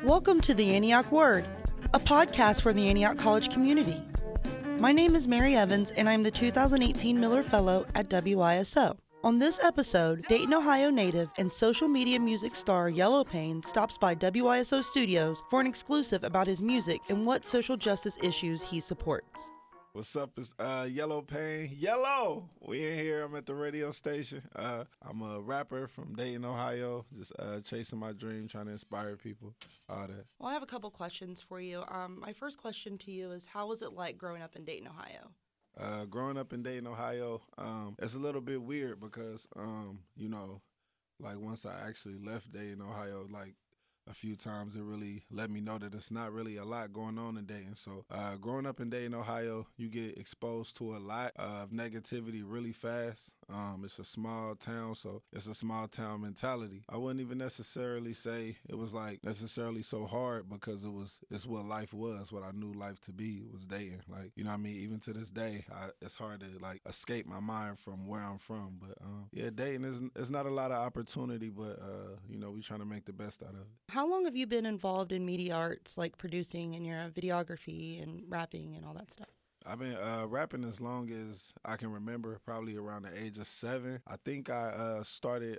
Welcome to the Antioch Word, a podcast for the Antioch College community. My name is Mary Evans, and I'm the 2018 Miller Fellow at WISO. On this episode, Dayton, Ohio native and social media music star Yellow Pain stops by WISO Studios for an exclusive about his music and what social justice issues he supports. What's up? It's Yellow Pain. Yellow! We in here. I'm at the radio station. I'm a rapper from Dayton, Ohio. Just chasing my dream, trying to inspire people. All that. Well, I have a couple questions for you. My first question to you is, how was it like growing up in Dayton, Ohio? Growing up in Dayton, Ohio, it's a little bit weird because, once I actually left Dayton, Ohio, a few times, it really let me know that it's not really a lot going on in Dayton. So growing up in Dayton, Ohio, you get exposed to a lot of negativity really fast. It's a small town, so it's a small town mentality. I wouldn't even necessarily say it was necessarily so hard because it's what life was, what I knew life to be was Dayton. Even to this day, it's hard to escape my mind from where I'm from. But Dayton is not a lot of opportunity, but we trying to make the best out of it. How long have you been involved in media arts, like producing and your videography and rapping and all that stuff? I've been rapping as long as I can remember, probably around the age of 7. I think I started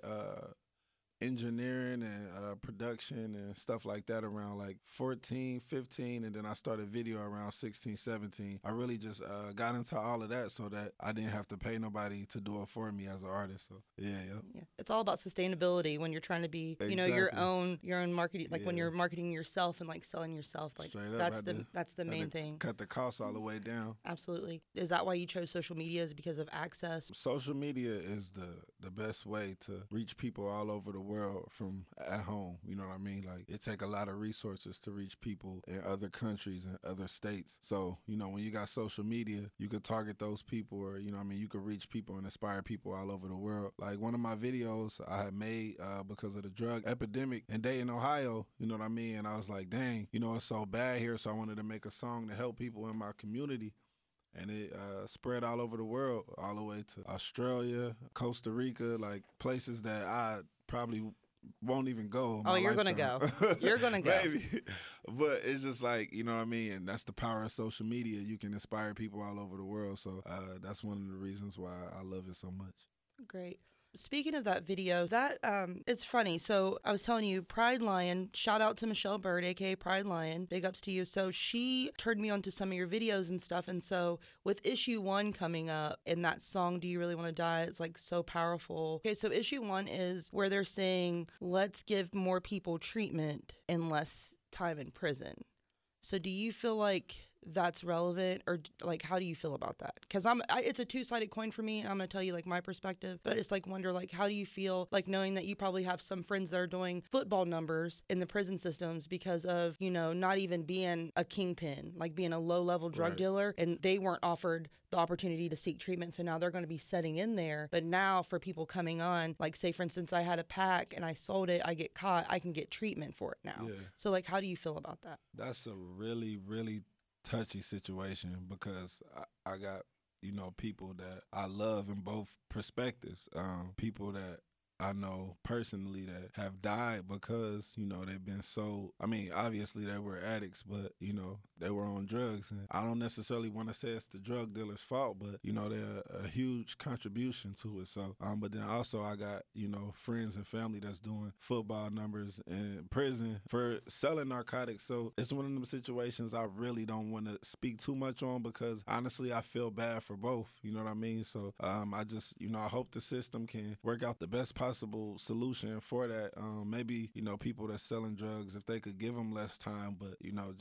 engineering and production and stuff like that around 14, 15, and then I started video around 16, 17. I really just got into all of that so that I didn't have to pay nobody to do it for me as an artist. So yeah. It's all about sustainability when you're trying to be, Exactly. your own marketing, when you're marketing yourself and selling yourself, Straight up, that's the main thing. Cut the costs all the way down. Absolutely. Is that why you chose social media? Is it because of access? Social media is the best way to reach people all over the world from at home. You know what I mean? It take a lot of resources to reach people in other countries and other states. So, when you got social media, you could target those people or, you could reach people and inspire people all over the world. One of my videos I had made because of the drug epidemic in Dayton, Ohio, you know what I mean? And I was like, dang, it's so bad here. So I wanted to make a song to help people in my community. And it spread all over the world, all the way to Australia, Costa Rica, places that I probably won't even go. You're going to go. You're going to go. Maybe. But it's just you know what I mean? And that's the power of social media. You can inspire people all over the world. So that's one of the reasons why I love it so much. Great. Speaking of that video, it's funny. So I was telling you, Pride Lion, shout out to Michelle Bird, aka Pride Lion, big ups to you. So she turned me on to some of your videos and stuff. And so with issue 1 coming up and that song, Do You Really Want to Die? It's so powerful. Okay, so issue 1 is where they're saying, let's give more people treatment and less time in prison. So do you feel like that's relevant, or how do you feel about that? Because it's a two-sided coin for me. I'm gonna tell you my perspective, but it's wonder how do you feel knowing that you probably have some friends that are doing football numbers in the prison systems because of not even being a kingpin, being a low-level drug dealer, and they weren't offered the opportunity to seek treatment, so now they're going to be setting in there. But now for people coming on, say for instance I had a pack and I sold it, I get caught, I can get treatment for it now. Yeah. So how do you feel about that? That's a really, really touchy situation because I got people that I love in both perspectives. People that I know personally that have died because they've been so, obviously they were addicts, but they were on drugs, and I don't necessarily want to say it's the drug dealer's fault, but they're a huge contribution to it. So but then also I got friends and family that's doing football numbers in prison for selling narcotics. So it's one of them situations I really don't want to speak too much on because honestly I feel bad for both. You know what I mean? So I just I hope the system can work out the best possible solution for that. Maybe people that's selling drugs, if they could give them less time, but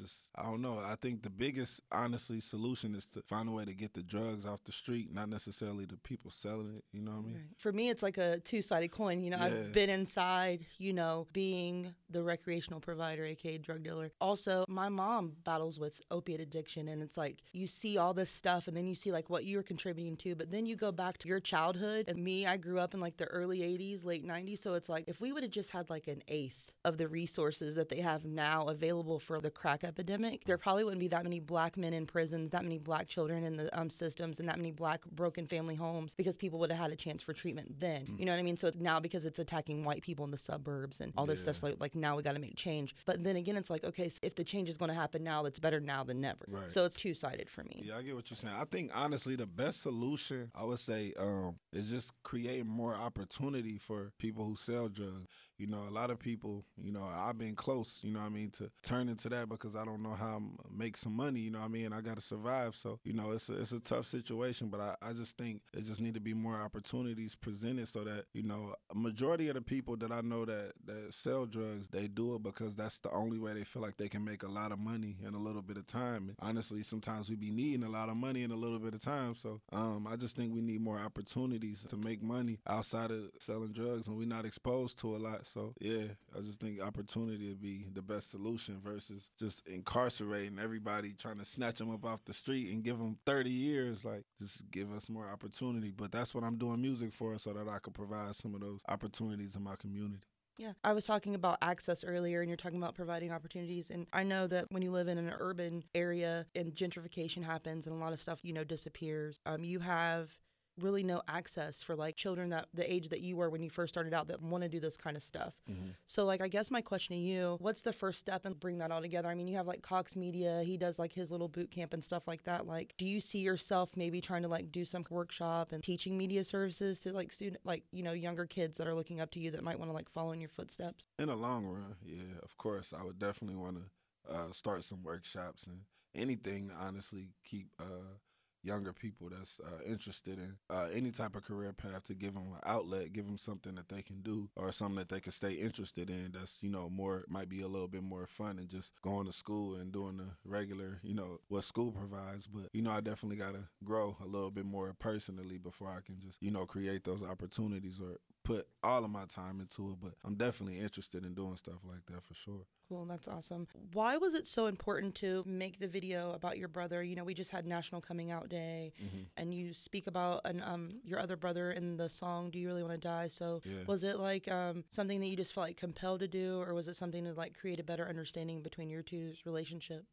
I don't know. I think the biggest honestly solution is to find a way to get the drugs off the street, not necessarily the people selling it. You know what I mean? Right. For me, it's a two-sided coin. Yeah. I've been inside, being the recreational provider, aka drug dealer. Also, my mom battles with opiate addiction, and it's you see all this stuff, and then you see what you were contributing to, but then you go back to your childhood. And me, I grew up in the early 80s. 80s, late 90s. So it's like if we would have just had like an eighth of the resources that they have now available for the crack epidemic, there probably wouldn't be that many black men in prisons, that many black children in the systems, and that many black broken family homes, because people would have had a chance for treatment then. You know what I mean? So now because it's attacking white people in the suburbs and all this stuff, so like now we got to make change. But then again, it's like, okay, so if the change is going to happen now, it's better now than never. Right. So it's two-sided for me. Yeah, I get what you're saying. I think honestly the best solution, I would say, is just creating more opportunity for people who sell drugs. You know, a lot of people, you know, I've been close, you know what I mean, to turn into that because I don't know how to make some money, you know what I mean, I got to survive. So, you know, it's a tough situation, but I just think there just need to be more opportunities presented so that, you know, a majority of the people that I know that sell drugs, they do it because that's the only way they feel like they can make a lot of money in a little bit of time. And honestly, sometimes we be needing a lot of money in a little bit of time. So I just think we need more opportunities to make money outside of selling drugs, and we're not exposed to a lot. So, yeah, I just think opportunity would be the best solution versus just incarcerating everybody, trying to snatch them up off the street and give them 30 years. Like, just give us more opportunity. But that's what I'm doing music for, so that I could provide some of those opportunities in my community. Yeah, I was talking about access earlier, and you're talking about providing opportunities. And I know that when you live in an urban area and gentrification happens and a lot of stuff, you know, disappears, you have really no access for like children that the age that you were when you first started out that want to do this kind of stuff. So like, I guess my question to you, what's the first step in bring that all together? I mean, you have like Cox Media, he does like his little boot camp and stuff like that. Like, do you see yourself maybe trying to like do some workshop and teaching media services to like student, like, you know, younger kids that are looking up to you that might want to like follow in your footsteps? In the long run, yeah, of course, I would definitely want to start some workshops and anything to honestly keep younger people that's interested in any type of career path, to give them an outlet, give them something that they can do or something that they can stay interested in that's, you know, more, might be a little bit more fun than just going to school and doing the regular, you know, what school provides. But, you know, I definitely got to grow a little bit more personally before I can just, you know, create those opportunities or put all of my time into it. But I'm definitely interested in doing stuff like that for sure. Cool, that's awesome. Why was it so important to make the video about your brother? You know, we just had National Coming Out Day, and you speak about your other brother in the song "Do You Really Want to Die?" So was it like something that you just felt like compelled to do, or was it something to like create a better understanding between your two's relationship?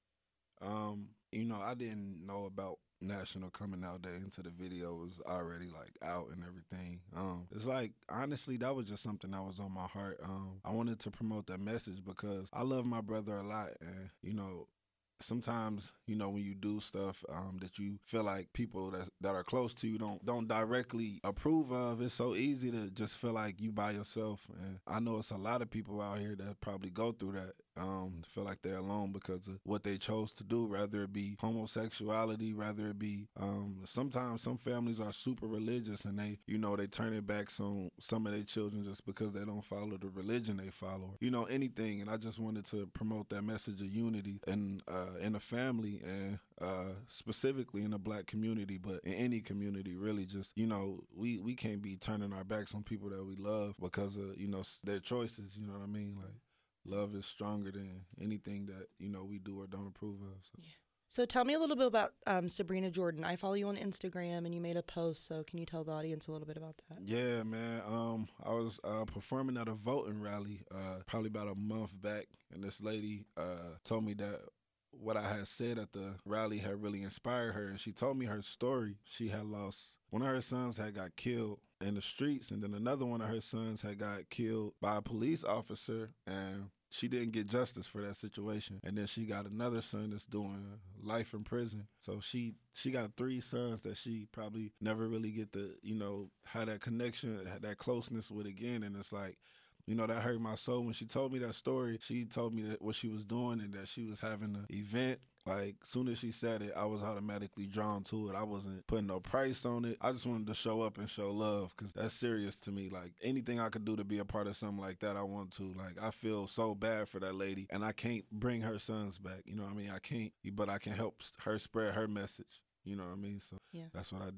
You know, I didn't know about National Coming Out Day until the video was already like out and everything. It's like, honestly, that was just something that was on my heart. I wanted to promote that message because I love my brother a lot, and you know, sometimes, you know, when you do stuff that you feel like people that are close to you don't directly approve of, it's so easy to just feel like you by yourself. And I know it's a lot of people out here that probably go through that, feel like they're alone because of what they chose to do, rather it be homosexuality, rather it be sometimes some families are super religious and they, you know, they turn it back on some of their children just because they don't follow the religion they follow, you know, anything. And I just wanted to promote that message of unity and in the family, and specifically in the Black community, but in any community really. Just, you know, we can't be turning our backs on people that we love because of, you know, their choices, you know what I mean? Like, love is stronger than anything that, you know, we do or don't approve of. So. Yeah. So tell me a little bit about Sabrina Jordan. I follow you on Instagram, and you made a post, so can you tell the audience a little bit about that? Yeah, man. I was performing at a voting rally probably about a month back, and this lady told me that what I had said at the rally had really inspired her, and she told me her story. She had lost, one of her sons had got killed in the streets, and then another one of her sons had got killed by a police officer, and she didn't get justice for that situation. And then she got another son that's doing life in prison. So she got 3 sons that she probably never really get to, you know, have that connection, have that closeness with again. And it's like, you know, that hurt my soul. When she told me that story, she told me that what she was doing and that she was having an event. Like, soon as she said it, I was automatically drawn to it. I wasn't putting no price on it. I just wanted to show up and show love because that's serious to me. Like, anything I could do to be a part of something like that, I want to. Like, I feel so bad for that lady, and I can't bring her sons back. You know what I mean? I can't, but I can help her spread her message. You know what I mean? So that's what I did.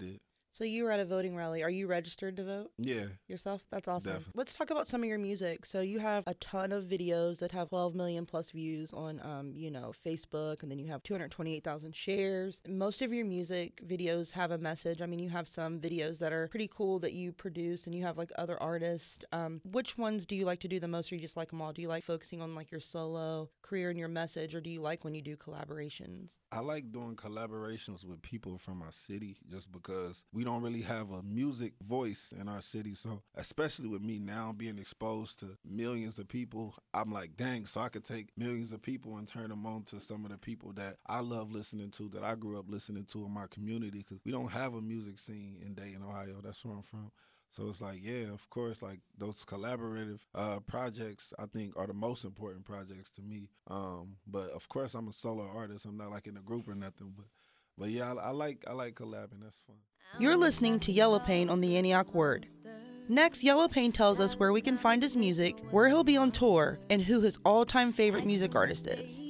So you were at a voting rally. Are you registered to vote Yeah, yourself? That's awesome. definitely. Let's talk about some of your music. So you have a ton of videos that have 12 million plus views on, Facebook, and then you have 228,000 shares. Most of your music videos have a message. I mean, you have some videos that are pretty cool that you produce, and you have like other artists. Which ones do you like to do the most, or you just like them all? Do you like focusing on like your solo career and your message, or do you like when you do collaborations? I like doing collaborations with people from my city just because we don't really have a music voice in our city. So, especially with me now being exposed to millions of people, I'm like, dang, so I could take millions of people and turn them on to some of the people that I love listening to, that I grew up listening to in my community, because we don't have a music scene in Dayton, Ohio. That's where I'm from. So it's like, yeah, of course, like those collaborative projects, I think, are the most important projects to me. But of course, I'm a solo artist. I'm not like in a group or nothing. But yeah, I like collabing. That's fun. You're listening to Yellow Pain on the Antioch Word. Next, Yellow Pain tells us where we can find his music, where he'll be on tour, and who his all-time favorite music artist is.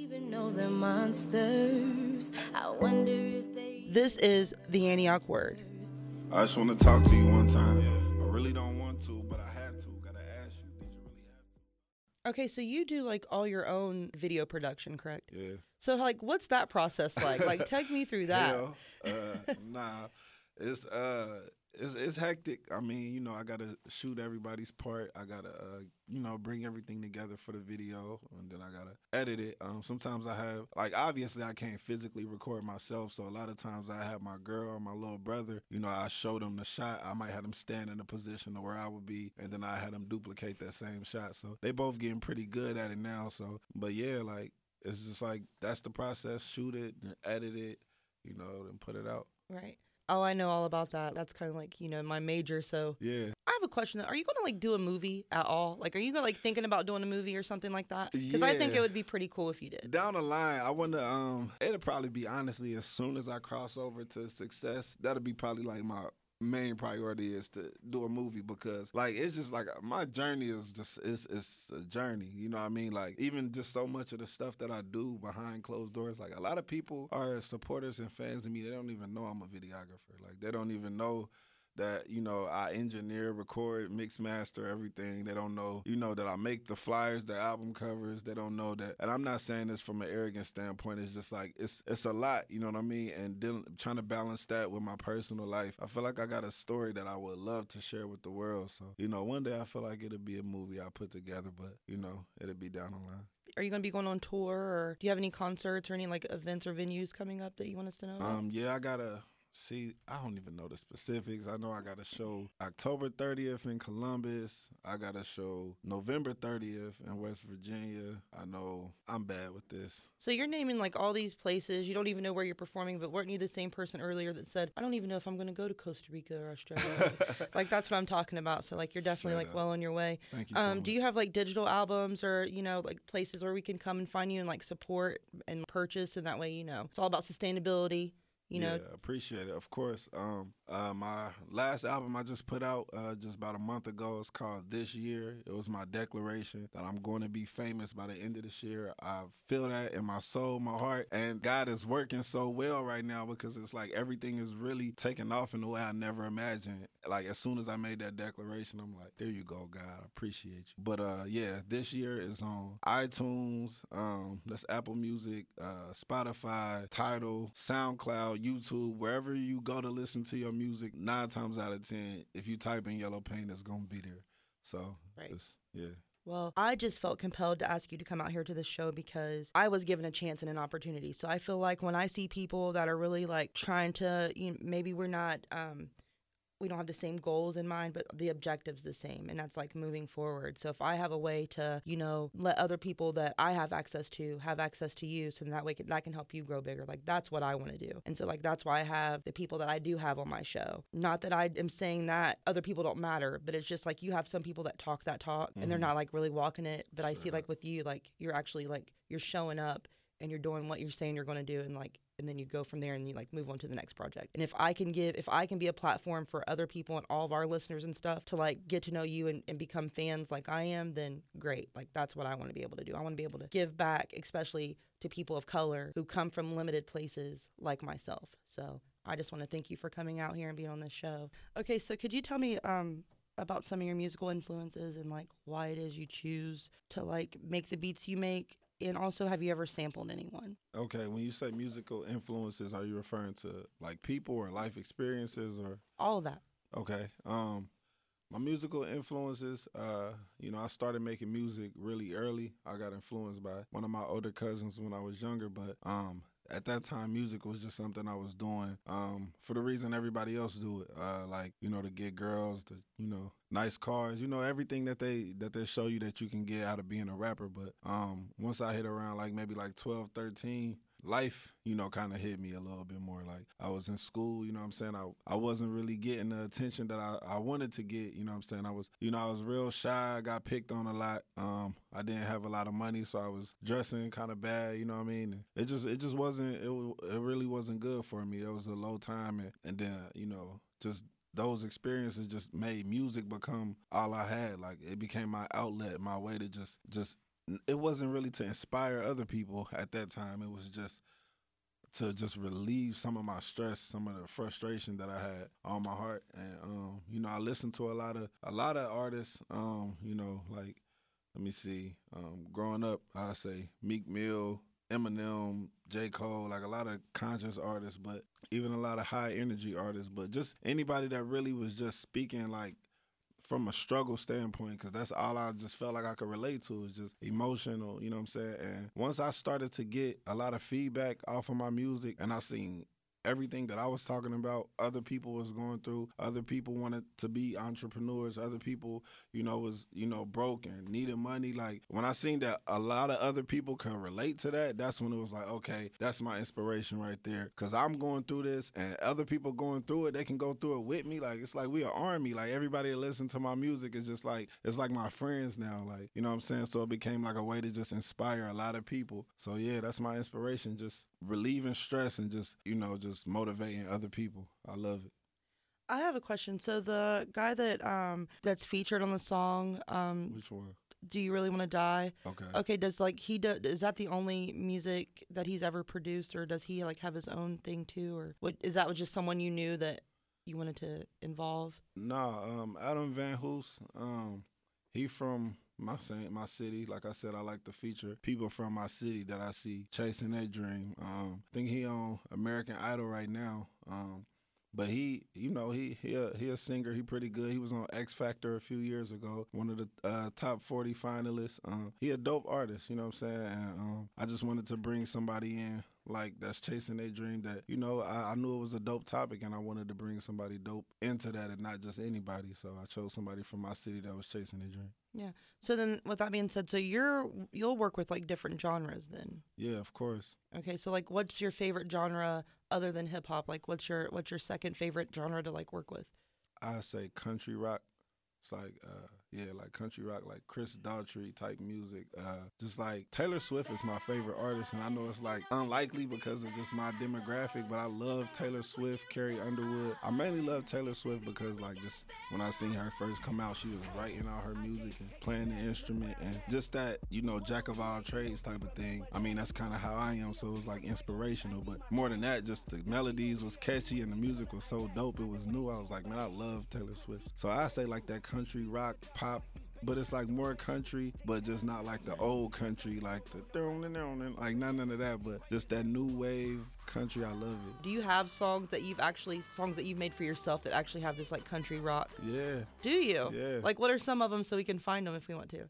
This is the Antioch Word. I just want to talk to you one time. I really don't want to, but I had to. Gotta ask you, did you really have to? Okay, so you do like all your own video production, correct? Yeah. So like, what's that process like? Like, take me through that. Hell, nah, it's hectic. I mean, I gotta shoot everybody's part. I gotta, bring everything together for the video, and then I gotta edit it. Sometimes I have, like, obviously I can't physically record myself, so a lot of times I have my girl or my little brother. I show them the shot. I might have them stand in a position of where I would be, and then I had them duplicate that same shot. So they both getting pretty good at it now. So, but yeah, like, it's just like, that's the process. Shoot it, then edit it, then put it out. Right. Oh, I know all about that. That's kind of like, my major. So Yeah. I have a question. Are you going to like do a movie at all? Like, are you going to like thinking about doing a movie or something like that? Because I think it would be pretty cool if you did. Down the line, I wonder, it'll probably be, honestly, as soon as I cross over to success, that'll be probably like my main priority, is to do a movie, because like it's just like my journey is just it's a journey, you know what I mean? Like, even just so much of the stuff that I do behind closed doors, like a lot of people are supporters and fans of me. They don't even know I'm a videographer. Like, they don't even know that, I engineer, record, mix, master, everything. They don't know, that I make the flyers, the album covers. They don't know that. And I'm not saying this from an arrogant standpoint. It's just like, it's a lot, you know what I mean? And trying to balance that with my personal life. I feel like I got a story that I would love to share with the world. So, one day I feel like it'll be a movie I put together, but, it'll be down the line. Are you going to be going on tour, or do you have any concerts or any like events or venues coming up that you want us to know about? Yeah, I gotta see. I don't even know the specifics. I know I got a show October 30th in Columbus. I got a show November 30th in West Virginia. I know I'm bad with this. So you're naming like all these places. You don't even know where you're performing, but weren't you the same person earlier that said, I don't even know if I'm going to go to Costa Rica or Australia? Like, that's what I'm talking about. So like, you're definitely like well on your way. Thank you so much. Do you have like digital albums, or, like places where we can come and find you and like support and purchase? And that way, it's all about sustainability. Yeah, appreciate it. Of course. My last album I just put out just about a month ago. It's called This Year. It was my declaration that I'm going to be famous by the end of this year. I feel that in my soul, my heart, and God is working so well right now, because it's like everything is really taking off in a way I never imagined. Like, as soon as I made that declaration, I'm like, there you go, God, I appreciate you. But yeah, This Year is on iTunes, that's Apple Music, Spotify, Tidal, SoundCloud, YouTube, wherever you go to listen to your music. 9 times out of 10, if you type in Yellow Pain, it's gonna be there. So, right. Yeah. Well, I just felt compelled to ask you to come out here to this show because I was given a chance and an opportunity. So I feel like when I see people that are really like trying to, maybe we're not, we don't have the same goals in mind, but the objective's the same, and that's like moving forward. So if I have a way to, let other people that I have access to you, so that way that can help you grow bigger. Like, that's what I want to do. And so like, that's why I have the people that I do have on my show. Not that I am saying that other people don't matter, but it's just like, you have some people that talk that talk, and they're not like really walking it. But I see like with you, like you're actually like, you're showing up and you're doing what you're saying you're going to do, and then you go from there and you like move on to the next project. And if I can be a platform for other people and all of our listeners and stuff to like get to know you and become fans like I am, then great. Like, that's what I want to be able to do. I want to be able to give back, especially to people of color who come from limited places like myself. So I just want to thank you for coming out here and being on this show. Okay, so could you tell me about some of your musical influences and like why it is you choose to like make the beats you make? And also, have you ever sampled anyone? Okay, when you say musical influences, are you referring to like people or life experiences or? All of that. Okay. My musical influences, I started making music really early. I got influenced by one of my older cousins when I was younger, but at that time, music was just something I was doing for the reason everybody else do it. To get girls, nice cars, everything that they show you that you can get out of being a rapper. But once I hit around maybe 12, 13, life, kind of hit me a little bit more. Like I was in school, you know what I'm saying? I wasn't really getting the attention that I wanted to get, you know what I'm saying? I was real shy. I got picked on a lot. I didn't have a lot of money, so I was dressing kind of bad, you know what I mean? It just wasn't, it really wasn't good for me. It was a low time. And then, just those experiences just made music become all I had. Like it became my outlet, my way to just it wasn't really to inspire other people at that time. It was just to just relieve some of my stress, some of the frustration that I had on my heart. And I listened to a lot of artists, let me see. Growing up, I say Meek Mill, Eminem, J. Cole, like a lot of conscious artists, but even a lot of high energy artists, but just anybody that really was just speaking like from a struggle standpoint, because that's all I just felt like I could relate to, is just emotional, you know what I'm saying? And once I started to get a lot of feedback off of my music and I seen everything that I was talking about, other people was going through, other people wanted to be entrepreneurs, other people, was, broke and needed money. Like when I seen that a lot of other people can relate to that, that's when it was like, okay, that's my inspiration right there. Cause I'm going through this and other people going through it, they can go through it with me. Like it's like we an army. Like everybody that listen to my music is just like, it's like my friends now. Like, you know what I'm saying? So it became like a way to just inspire a lot of people. So yeah, that's my inspiration. Just relieving stress and just motivating other people. I love it. I have a question. So the guy that's featured on the song, Which one? Do You Really Want to Die? Okay. Okay, is that the only music that he's ever produced, or does he like have his own thing too, or is that just someone you knew that you wanted to involve? Nah, Adam Van Hoos, he from my city. Like I said, I like to feature people from my city that I see chasing their dream. I think he on American Idol right now. But he a singer. He pretty good. He was on X Factor a few years ago, one of the top 40 finalists. He a dope artist, you know what I'm saying? And I just wanted to bring somebody in like that's chasing their dream that, I knew it was a dope topic and I wanted to bring somebody dope into that and not just anybody. So I chose somebody from my city that was chasing their dream. Yeah. So then with that being said, so you'll work with like different genres then? Yeah, of course. Okay, so like what's your favorite genre other than hip hop? Like what's your second favorite genre to like work with? I say country rock. It's like like country rock, like Chris Daughtry type music. Just like Taylor Swift is my favorite artist, and I know it's like unlikely because of just my demographic, but I love Taylor Swift, Carrie Underwood. I mainly love Taylor Swift because like just when I seen her first come out, she was writing all her music and playing the instrument and just that, jack of all trades type of thing. I mean, that's kind of how I am, so it was like inspirational, but more than that, just the melodies was catchy and the music was so dope. It was new. I was like, man, I love Taylor Swift. So I say like that country rock pop, but it's like more country, but just not like the old country, like the like none of that, but just that new wave country. I love it. Do you have songs that you've made for yourself that actually have this like country rock? Yeah. Do you? Yeah. Like what are some of them so we can find them if we want to?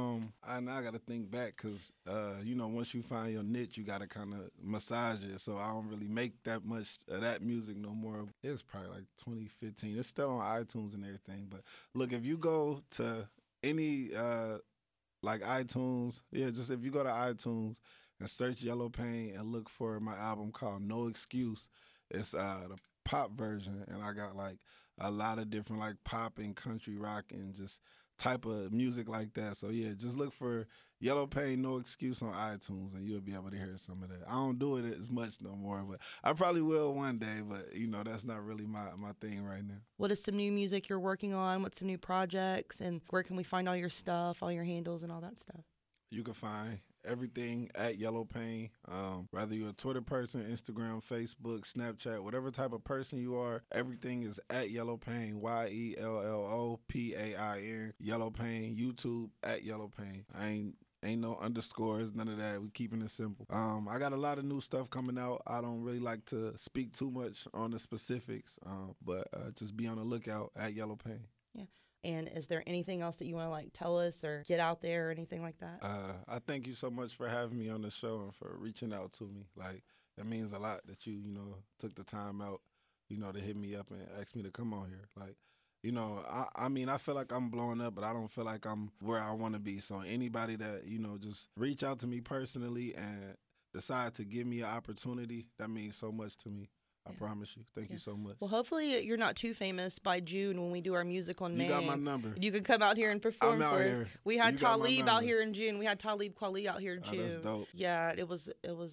I now got to think back because once you find your niche, you got to kind of massage it. So I don't really make that much of that music no more. It's probably like 2015. It's still on iTunes and everything. But look, if you go to any like iTunes, just if you go to iTunes and search Yellow Pain and look for my album called No Excuse, it's the pop version, and I got like a lot of different like pop and country rock and just type of music like that. So yeah, just look for Yellow Pain, No Excuse on iTunes, and you'll be able to hear some of that. I don't do it as much no more, but I probably will one day, but that's not really my thing right now. What is some new music you're working on? What's some new projects? And where can we find all your stuff, all your handles and all that stuff? You can find everything at Yellow Pain. Whether you're a Twitter person, Instagram, Facebook, Snapchat, whatever type of person you are, everything is at Yellow Pain, YELLOPAIN, Yellow Pain. YouTube at Yellow Pain. Ain't no underscores, none of that. We keeping it simple. I got a lot of new stuff coming out. I don't really like to speak too much on the specifics, but just be on the lookout at Yellow Pain. Yeah. And is there anything else that you want to like tell us or get out there or anything like that? I thank you so much for having me on the show and for reaching out to me. Like, that means a lot that you took the time out, to hit me up and ask me to come on here. Like, I mean, I feel like I'm blowing up, but I don't feel like I'm where I want to be. So anybody that, just reach out to me personally and decide to give me an opportunity, that means so much to me. I promise you. Thank you so much. Well, hopefully you're not too famous by June when we do our music on May. You got my number. You can come out here and perform I'm out for us. here. We had You got my Talib out number. here in June. We had Talib Kweli out here in June. That's dope. Yeah, it was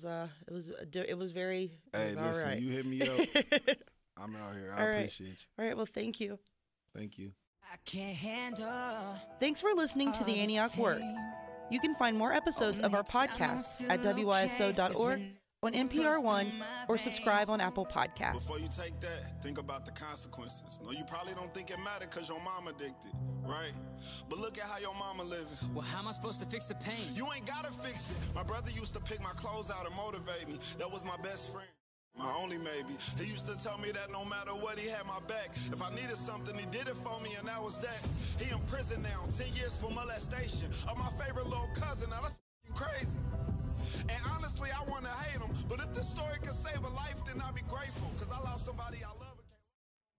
very. Hey, all listen, right. you hit me up. I'm out here. I appreciate you. All right. Well, thank you. Thank you. I can't handle. Thanks for listening to the Antioch Word. You can find more episodes of our podcast at WYSO.org, on NPR One, or subscribe on Apple Podcasts. Before you take that, think about the consequences. No, you probably don't think it mattered because your mom addicted, right? But look at how your mama living. Well, how am I supposed to fix the pain? You ain't gotta fix it. My brother used to pick my clothes out and motivate me. That was my best friend. My only maybe. He used to tell me that no matter what, he had my back. If I needed something, he did it for me, and that was that. He in prison now, 10 years for molestation of my favorite little cousin. Now that's crazy. And honestly, I want to hate him. But if this story could save a life, then I'd be